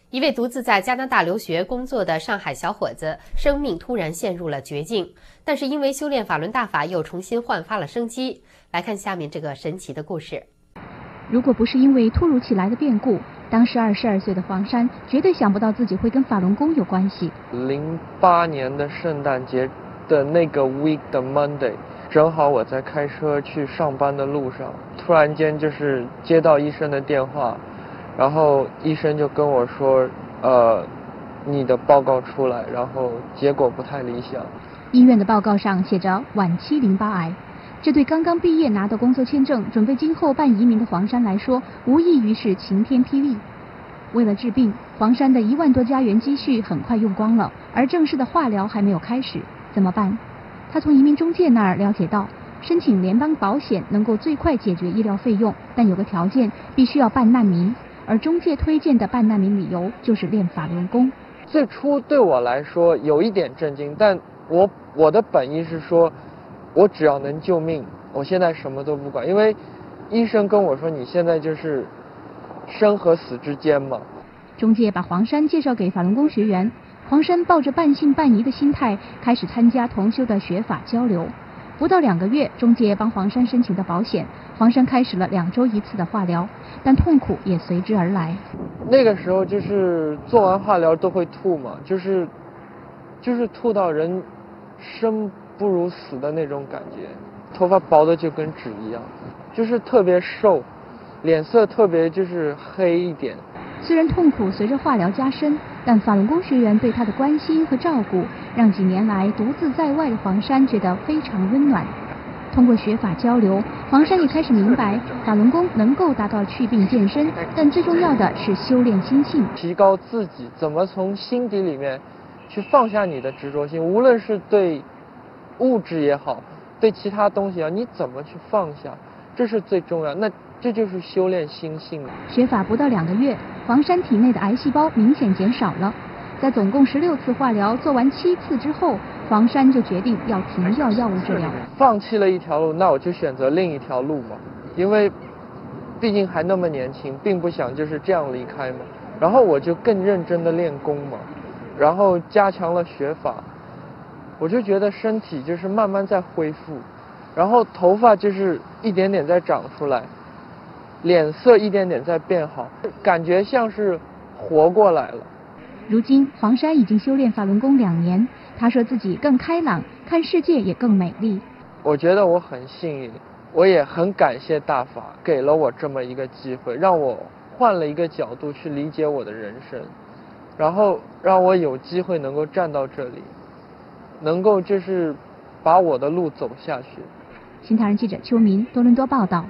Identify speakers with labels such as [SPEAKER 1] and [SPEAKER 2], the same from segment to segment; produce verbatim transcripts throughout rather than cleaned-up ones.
[SPEAKER 1] 一位独自在加拿大留学工作的上海小伙子，生命突然陷入了绝境，但是因为修炼法轮大法，又重新焕发了生机。来看下面这个神奇的故事。
[SPEAKER 2] 如果不是因为突如其来的变故，当时二十二岁的黄山绝对想不到自己会跟法轮功有关系。
[SPEAKER 3] 零八年的圣诞节的那个 week 的 Monday， 正好我在开车去上班的路上，突然间就是接到医生的电话，然后医生就跟我说，呃，你的报告出来，然后结果不太理想。
[SPEAKER 2] 医院的报告上写着晚期淋巴癌。这对刚刚毕业拿到工作签证，准备今后办移民的黄山来说，无异于是晴天霹雳。为了治病，黄山的一万多加元积蓄很快用光了，而正式的化疗还没有开始，怎么办？他从移民中介那儿了解到，申请联邦保险能够最快解决医疗费用，但有个条件，必须要办难民。而中介推荐的办难民理由就是练法轮功。
[SPEAKER 3] 最初对我来说有一点震惊，但我我的本意是说，我只要能救命，我现在什么都不管，因为医生跟我说你现在就是生和死之间嘛。
[SPEAKER 2] 中介把黄山介绍给法轮功学员，黄山抱着半信半疑的心态开始参加同修的学法交流。不到两个月，中介帮黄山申请的保险，黄山开始了两周一次的化疗，但痛苦也随之而来。
[SPEAKER 3] 那个时候就是做完化疗都会吐嘛，就是就是吐到人生不如死的那种感觉，头发薄的就跟纸一样，就是特别瘦，脸色特别就是黑一点。
[SPEAKER 2] 虽然痛苦随着化疗加深，但法轮功学员对他的关心和照顾，让几年来独自在外的黄山觉得非常温暖。通过学法交流，黄山也开始明白，法轮功能够达到祛病健身，但最重要的是修炼心性，
[SPEAKER 3] 提高自己，怎么从心底里面去放下你的执着心，无论是对物质也好，对其他东西啊，你怎么去放下，这是最重要。那这就是修炼心性。
[SPEAKER 2] 学法不到两个月，黄山体内的癌细胞明显减少了。在总共十六次化疗做完七次之后，黄山就决定要停掉药物治疗，
[SPEAKER 3] 放弃了一条路，那我就选择另一条路嘛，因为毕竟还那么年轻，并不想就是这样离开嘛。然后我就更认真的练功嘛，然后加强了学法，我就觉得身体就是慢慢在恢复，然后头发就是一点点在长出来，脸色一点点在变好，感觉像是活过来了。
[SPEAKER 2] 如今黄山已经修炼法轮功两年，他说自己更开朗，看世界也更美丽。
[SPEAKER 3] 我觉得我很幸运，我也很感谢大法给了我这么一个机会，让我换了一个角度去理解我的人生，然后让我有机会能够站到这里，能够就是把我的路走下去。
[SPEAKER 2] 新唐人记者邱明，多伦多报道。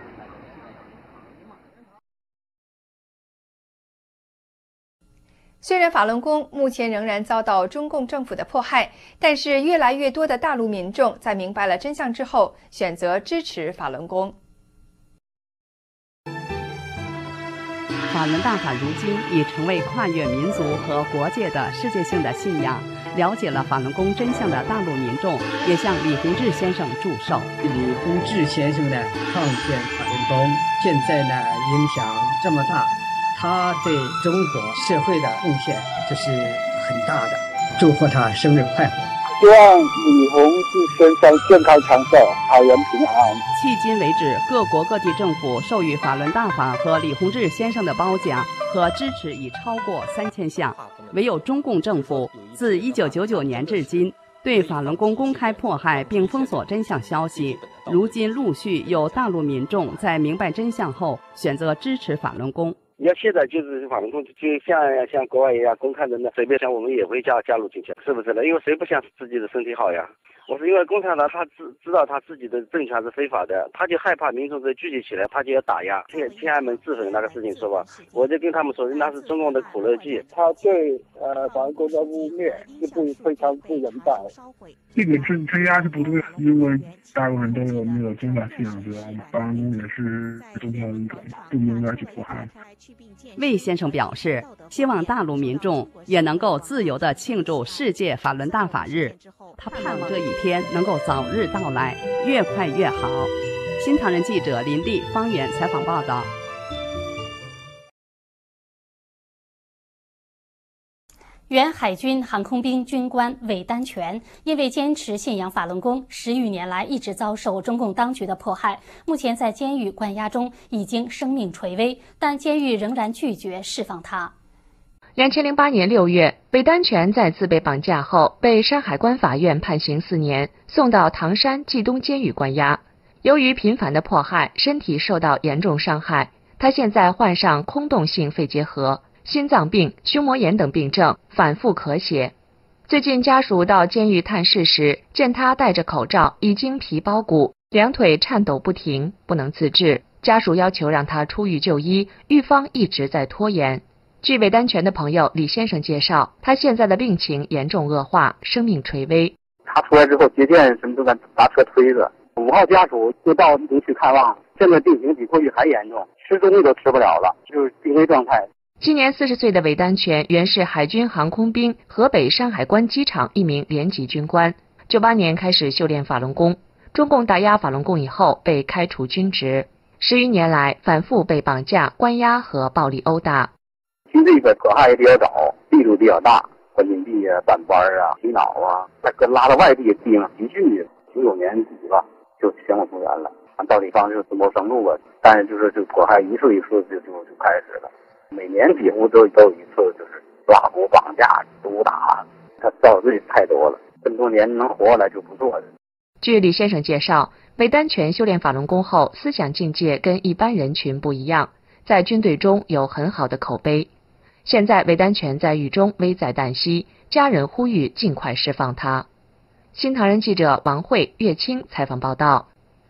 [SPEAKER 4] 虽然法轮功目前仍然遭到中共政府的迫害，但是越来越多的大陆民众在明白了真相之后，选择支持法轮功。
[SPEAKER 5] 法轮大法如今已成为跨越民族和国界的世界性的信仰。了解了法轮功真相的大陆民众也向李洪志先生祝寿。
[SPEAKER 6] 李洪志先生呢创建法轮功，现在呢影响这么大，他对中国社会的贡献这是很大的，祝贺他生日快乐。
[SPEAKER 7] 希望李洪志先生健康长寿，好人平安。
[SPEAKER 5] 迄今为止，各国各地政府授予法轮大法和李洪志先生的褒奖和支持已超过三千项，唯有中共政府自一九九九年至今对法轮功公开迫害并封锁真相消息。如今陆续有大陆民众在明白真相后选择支持法轮功。
[SPEAKER 8] 要现在就是法轮功，就像像国外一样公开的，那随便想我们也会加加入进去，是不是呢？因为谁不想自己的身体好呀？我是因为共产党他知知道他自己的政权是非法的，他就害怕民众在聚集起来，他就要打压天天安门自焚那个事情，是吧？我就跟他们说，那是中共的苦肉计。
[SPEAKER 7] 他对呃法轮功的污蔑是不非常不人道。
[SPEAKER 9] 这个镇镇压是不对的，因为大陆人都有那个宗教信仰，知道吗？法轮功也是宗教一种，不应该去迫害。
[SPEAKER 5] 魏先生表示，希望大陆民众也能够自由地庆祝世界法轮大法日，他盼望这一天能够早日到来，越快越好。新唐人记者林丽方言采访报道。
[SPEAKER 10] 原海军航空兵军官韦丹全因为坚持信仰法轮功，十余年来一直遭受中共当局的迫害，目前在监狱关押中，已经生命垂危，但监狱仍然拒绝释放他。
[SPEAKER 11] 两千零八年六月，韦丹全再次被绑架后，被山海关法院判刑四年，送到唐山冀东监狱关押。由于频繁的迫害，身体受到严重伤害，他现在患上空洞性肺结核、心脏病、胸膜炎等病症，反复咳血。最近家属到监狱探视时，见他戴着口罩，已经皮包骨，两腿颤抖不停，不能自治。家属要求让他出狱就医，狱方一直在拖延。据韦丹全的朋友李先生介绍，他现在的病情严重恶化，生命垂危。
[SPEAKER 7] 他出来之后接见什么都在打车推着。五号家属就到医院去看望，现在病情比过去还严重，吃东西都吃不了了，就是病危状态。
[SPEAKER 11] 今年四十岁的韦丹全原是海军航空兵河北山海关机场一名连级军官，九八年开始修炼法轮功，中共打压法轮功以后被开除军职，十余年来反复被绑架、关押和暴力殴打。
[SPEAKER 7] 其这个迫害也比较早，力度比较大，关禁闭啊、办班啊、洗脑啊，再跟拉到外地地方集训去。九九年底吧，就前往动员了，到地方就自谋生路啊。但是就是这迫害一次一次就就就开始了，每年几乎都都有一次，就是抓捕、绑架、毒打，他遭罪太多了。这么多年能活下来就不错了。
[SPEAKER 11] 据李先生介绍，韦丹全修炼法轮功后，思想境界跟一般人群不一样，在军队中有很好的口碑。现在韦丹全在狱中危在旦夕，家人呼吁尽快释放他。新唐人记者王慧、岳清采访报道。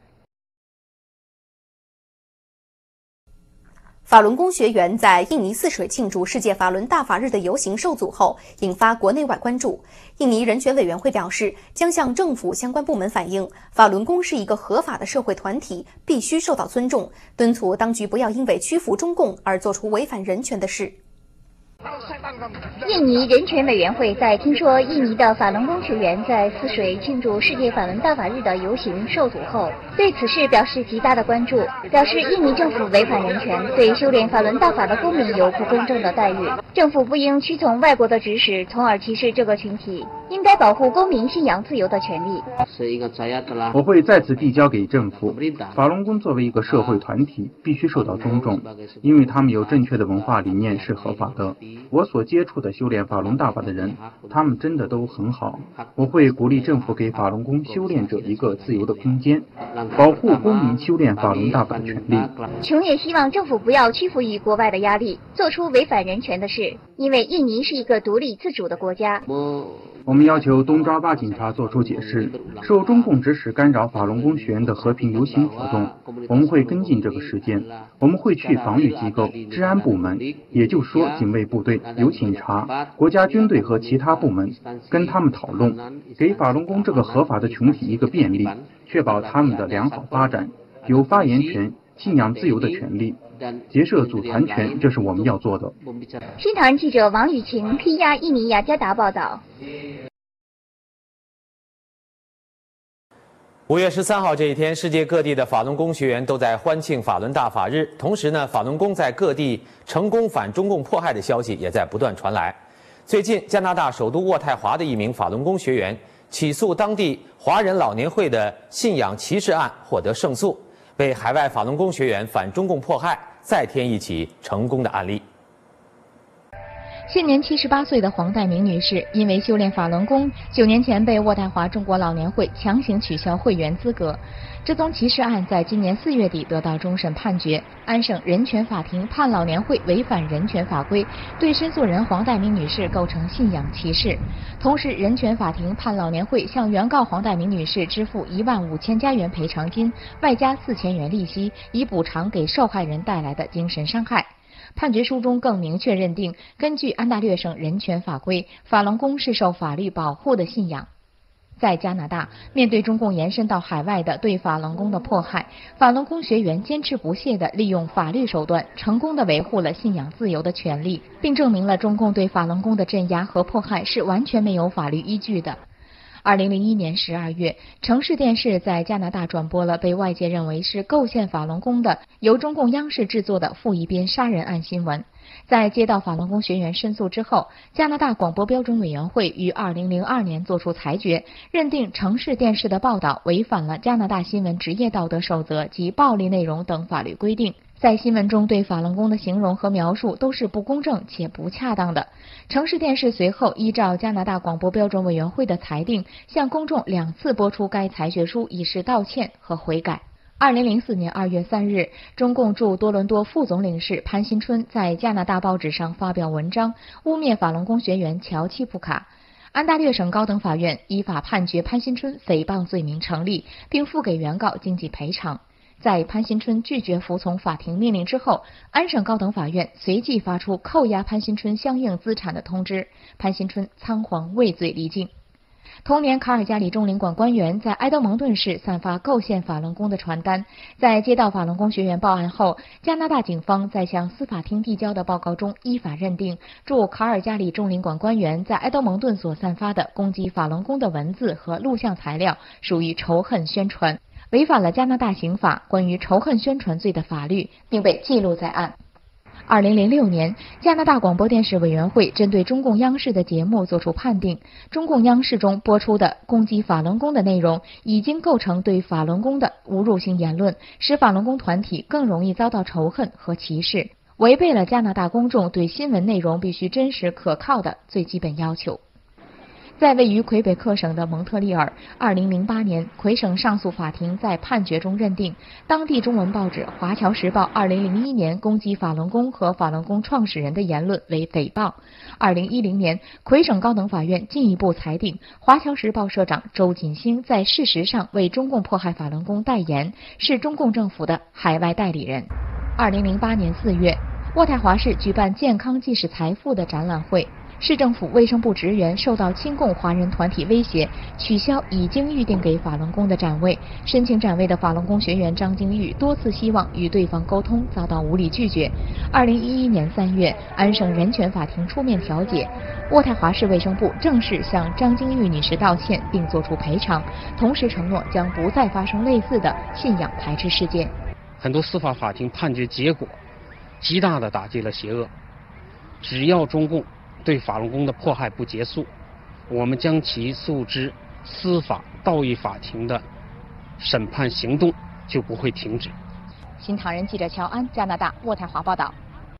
[SPEAKER 12] 法轮功学员在印尼泗水庆祝世界法轮大法日的游行受阻后，引发国内外关注。印尼人权委员会表示，将向政府相关部门反映，法轮功是一个合法的社会团体，必须受到尊重，敦促当局不要因为屈服中共而做出违反人权的事。
[SPEAKER 2] 印尼人权委员会在听说印尼的法轮功学员在泗水庆祝世界法轮大法日的游行受阻后，对此事表示极大的关注，表示印尼政府违反人权，对修炼法轮大法的公民有不公正的待遇，政府不应屈从外国的指使，从而歧视这个群体，应该保护公民信仰自由的权利。
[SPEAKER 13] 我会再次递交给政府，法轮功作为一个社会团体，必须受到尊重，因为他们有正确的文化理念是合法的。我所接触的修炼法轮大法的人，他们真的都很好。我会鼓励政府给法轮功修炼者一个自由的空间，保护公民修炼法轮大法的权利。
[SPEAKER 2] 琼也希望政府不要屈服于国外的压力，做出违反人权的事，因为印尼是一个独立自主的国家。
[SPEAKER 13] 我们要求东抓巴警察做出解释，受中共指使干扰法轮功学员的和平游行活动，我们会跟进这个事件。我们会去防御机构、治安部门，也就是说警卫部队、有警察、国家军队和其他部门，跟他们讨论，给法轮功这个合法的群体一个便利，确保他们的良好发展，有发言权、信仰自由的权利。结社组团权，这是我们要做的。
[SPEAKER 2] 新唐人记者王雨晴，皮亚印尼雅加达报道。
[SPEAKER 14] 五月十三号这一天，世界各地的法轮功学员都在欢庆法轮大法日。同时呢，法轮功在各地成功反中共迫害的消息也在不断传来。最近，加拿大首都渥太华的一名法轮功学员起诉当地华人老年会的信仰歧视案获得胜诉，为海外法轮功学员反中共迫害再添一起成功的案例。
[SPEAKER 2] 现年七十八岁的黄代明女士，因为修炼法轮功，九年前被渥太华中国老年会强行取消会员资格。这宗歧视案在今年四月底得到终审判决，安省人权法庭判老年会违反人权法规，对申诉人黄代明女士构成信仰歧视。同时，人权法庭判老年会向原告黄代明女士支付一万五千加元赔偿金，外加四千元利息，以补偿给受害人带来的精神伤害。判决书中更明确认定，根据安大略省人权法规，法轮功是受法律保护的信仰。在加拿大，面对中共延伸到海外的对法轮功的迫害，法轮功学员坚持不懈地利用法律手段，成功地维护了信仰自由的权利，并证明了中共对法轮功的镇压和迫害是完全没有法律依据的。 二零零一年十二月，城市电视在加拿大转播了被外界认为是构陷法轮功的由中共央视制作的傅一斌杀人案新闻。在接到法轮功学员申诉之后，加拿大广播标准委员会于二零零二年作出裁决，认定城市电视的报道违反了加拿大新闻职业道德守则及暴力内容等法律规定。在新闻中对法轮功的形容和描述都是不公正且不恰当的。城市电视随后依照加拿大广播标准委员会的裁定，向公众两次播出该裁决书，以示道歉和悔改。二零零四年二月三日，中共驻多伦多副总领事潘新春在加拿大报纸上发表文章，污蔑法轮功学员乔契普卡。安大略省高等法院依法判决潘新春诽谤罪名成立，并付给原告经济赔偿。在潘新春拒绝服从法庭命令之后，安省高等法院随即发出扣押潘新春相应资产的通知，潘新春仓皇畏罪离境。同年，卡尔加里中领馆官员在埃德蒙顿市散发构陷法轮功的传单。在接到法轮功学员报案后，加拿大警方在向司法厅递交的报告中依法认定，驻卡尔加里中领馆官员在埃德蒙顿所散发的攻击法轮功的文字和录像材料属于仇恨宣传，违反了加拿大刑法关于仇恨宣传罪的法律，并被记录在案。二零零六年，加拿大广播电视委员会针对中共央视的节目作出判定，中共央视中播出的攻击法轮功的内容已经构成对法轮功的侮辱性言论，使法轮功团体更容易遭到仇恨和歧视，违背了加拿大公众对新闻内容必须真实可靠的最基本要求。在位于魁北克省的蒙特利尔，二零零八年，魁省上诉法庭在判决中认定，当地中文报纸《华侨时报》二零零一年攻击法轮功和法轮功创始人的言论为诽谤。二零一零年，魁省高等法院进一步裁定，《华侨时报》社长周锦星在事实上为中共迫害法轮功代言，是中共政府的海外代理人。二零零八年四月，渥太华市举办健康即是财富的展览会。市政府卫生部职员受到亲共华人团体威胁，取消已经预定给法轮功的展位。申请展位的法轮功学员张金玉多次希望与对方沟通，遭到无理拒绝。二零一一年三月，安省人权法庭出面调解，渥太华市卫生部正式向张金玉女士道歉，并作出赔偿，同时承诺将不再发生类似的信仰排斥事件。
[SPEAKER 15] 很多司法法庭判决结果极大地打击了邪恶，只要中共对法轮功的迫害不结束，我们将其诉之司法道义法庭的审判行动就不会停止。
[SPEAKER 2] 新唐人记者乔安，加拿大渥太华报道。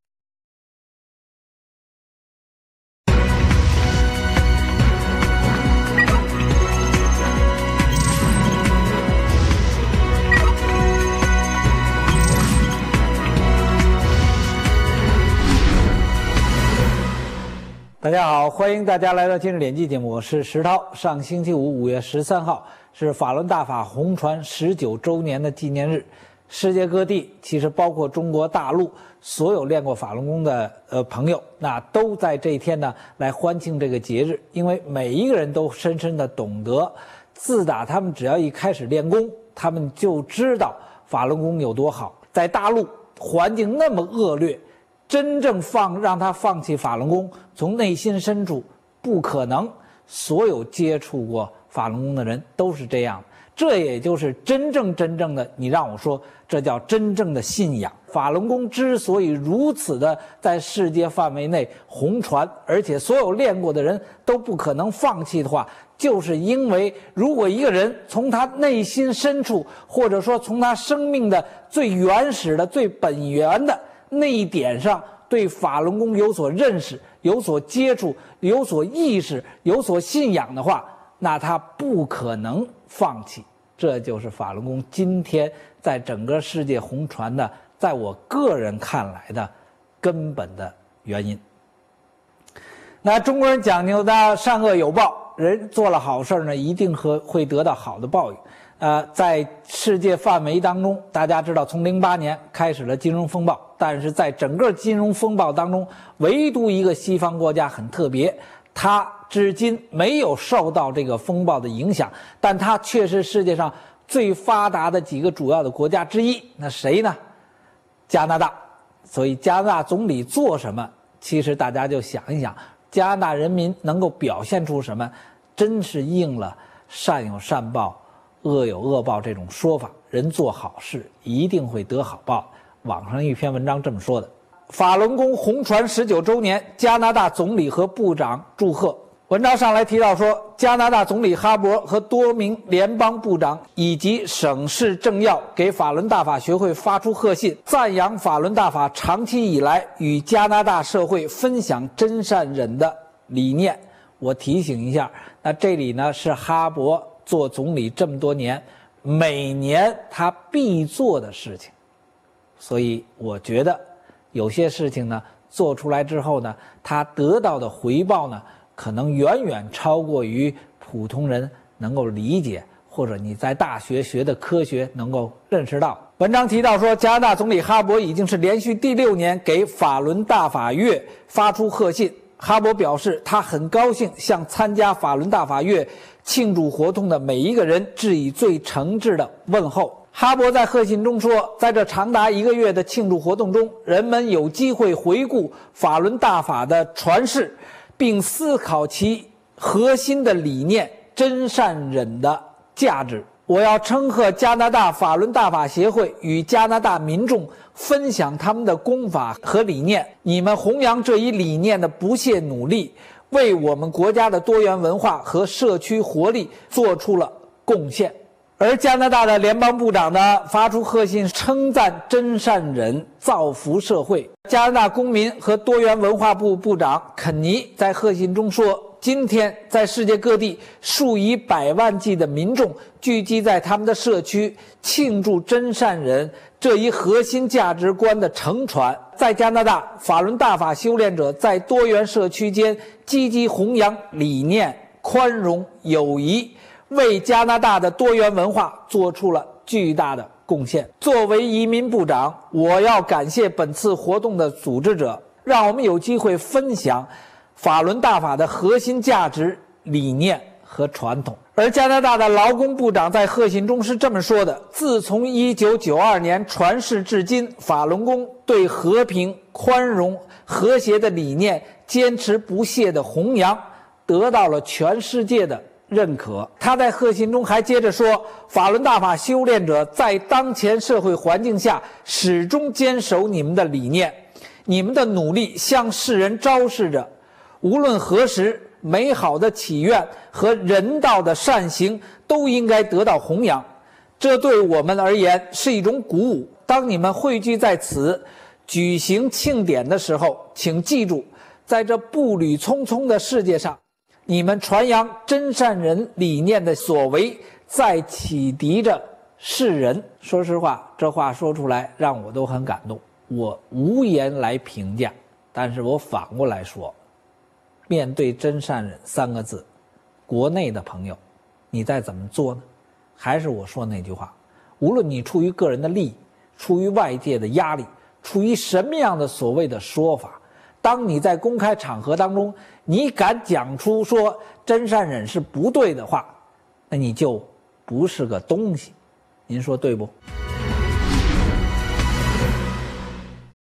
[SPEAKER 16] 大家好，欢迎大家来到今日联记节目，我是石涛。上星期五，五月十三号是法轮大法红传十九周年的纪念日。世界各地，其实包括中国大陆，所有练过法轮功的呃朋友，那都在这一天呢来欢庆这个节日。因为每一个人都深深的懂得，自打他们只要一开始练功，他们就知道法轮功有多好。在大陆环境那么恶劣，真正放让他放弃法轮功，从内心深处不可能。所有接触过法轮功的人都是这样，这也就是真正真正的，你让我说，这叫真正的信仰。法轮功之所以如此的在世界范围内红传，而且所有练过的人都不可能放弃的话，就是因为如果一个人从他内心深处，或者说从他生命的最原始的、最本源的那一点上对法轮功有所认识、有所接触、有所意识、有所信仰的话，那他不可能放弃。这就是法轮功今天在整个世界红传的，在我个人看来的根本的原因。那中国人讲究的善恶有报，人做了好事呢，一定会会得到好的报应。呃，在世界范围当中，大家知道，从零八年开始了金融风暴，但是在整个金融风暴当中，唯独一个西方国家很特别，它至今没有受到这个风暴的影响，但它却是世界上最发达的几个主要的国家之一。那谁呢？加拿大。所以加拿大总理做什么，其实大家就想一想，加拿大人民能够表现出什么，真是应了善有善报，恶有恶报这种说法，人做好事一定会得好报。网上一篇文章这么说的。法轮功红传十九周年，加拿大总理和部长祝贺。文章上来提到说，加拿大总理哈珀和多名联邦部长以及省市政要给法轮大法学会发出贺信，赞扬法轮大法长期以来与加拿大社会分享真善忍的理念。我提醒一下，那这里呢是哈珀做总理这么多年，每年他必做的事情。所以我觉得有些事情呢做出来之后呢，他得到的回报呢可能远远超过于普通人能够理解，或者你在大学学的科学能够认识到。文章提到说，加拿大总理哈珀已经是连续第六年给法轮大法月发出贺信。哈珀表示，他很高兴向参加法轮大法月庆祝活动的每一个人致以最诚挚的问候。哈珀在贺信中说，在这长达一个月的庆祝活动中，人们有机会回顾法轮大法的传世，并思考其核心的理念真善忍的价值。我要称贺加拿大法轮大法协会与加拿大民众分享他们的功法和理念，你们弘扬这一理念的不懈努力，为我们国家的多元文化和社区活力做出了贡献。而加拿大的联邦部长呢，发出贺信称赞真善忍造福社会。加拿大公民和多元文化部部长肯尼在贺信中说，今天在世界各地数以百万计的民众聚集在他们的社区，庆祝真善忍这一核心价值观的承传。在加拿大，法轮大法修炼者在多元社区间积极弘扬理念、宽容、友谊，为加拿大的多元文化做出了巨大的贡献。作为移民部长，我要感谢本次活动的组织者，让我们有机会分享法轮大法的核心价值、理念和传统。而加拿大的劳工部长在贺信中是这么说的，自从一九九二年传世至今，法轮功对和平、宽容、和谐的理念坚持不懈的弘扬，得到了全世界的认可。他在贺信中还接着说，法轮大法修炼者在当前社会环境下始终坚守你们的理念，你们的努力向世人昭示着，无论何时，美好的祈愿和人道的善行都应该得到弘扬。这对我们而言是一种鼓舞。当你们汇聚在此举行庆典的时候，请记住，在这步履匆匆的世界上，你们传扬真善忍理念的所为在启迪着世人。说实话，这话说出来让我都很感动，我无言来评价。但是我反过来说，面对真善忍三个字，国内的朋友，你再怎么做呢？还是我说那句话，无论你出于个人的利益，出于外界的压力，出于什么样的所谓的说法，当你在公开场合当中，你敢讲出说真善忍是不对的话，那你就不是个东西。您说对不？